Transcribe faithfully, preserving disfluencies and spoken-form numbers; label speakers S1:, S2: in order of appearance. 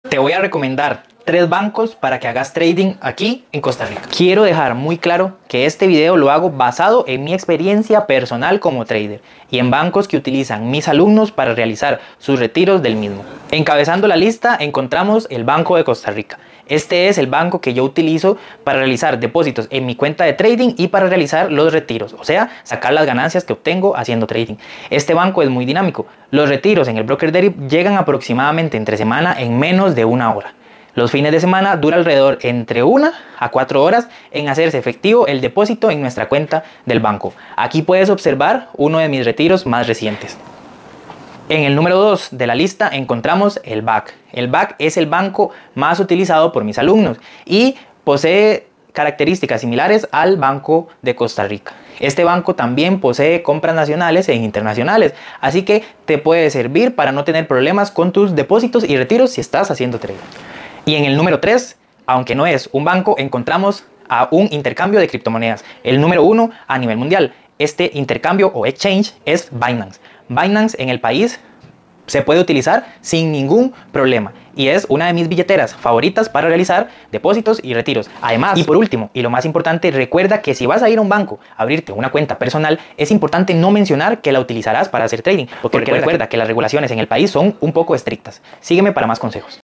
S1: Te voy a recomendar tres bancos para que hagas trading aquí en Costa Rica. Quiero dejar muy claro que este video lo hago basado en mi experiencia personal como trader y en bancos que utilizan mis alumnos para realizar sus retiros del mismo. Encabezando la lista encontramos el Banco de Costa Rica. Este es el banco que yo utilizo para realizar depósitos en mi cuenta de trading y para realizar los retiros, o sea, sacar las ganancias que obtengo haciendo trading. Este banco es muy dinámico. Los retiros en el broker deriv llegan aproximadamente entre semana en menos de una hora. Los fines de semana dura alrededor entre una a cuatro horas en hacerse efectivo el depósito en nuestra cuenta del banco. Aquí puedes observar uno de mis retiros más recientes. En el número dos de la lista encontramos el B A C. El B A C es el banco más utilizado por mis alumnos y posee características similares al Banco de Costa Rica. Este banco también posee compras nacionales e internacionales, así que te puede servir para no tener problemas con tus depósitos y retiros si estás haciendo trading. Y en el número tres, aunque no es un banco, encontramos a un intercambio de criptomonedas, el número uno a nivel mundial. Este intercambio o exchange es Binance. Binance en el país se puede utilizar sin ningún problema y es una de mis billeteras favoritas para realizar depósitos y retiros. Además, y por último, y lo más importante, recuerda que si vas a ir a un banco a abrirte una cuenta personal, es importante no mencionar que la utilizarás para hacer trading, porque, porque recuerda que las regulaciones en el país son un poco estrictas. Sígueme para más consejos.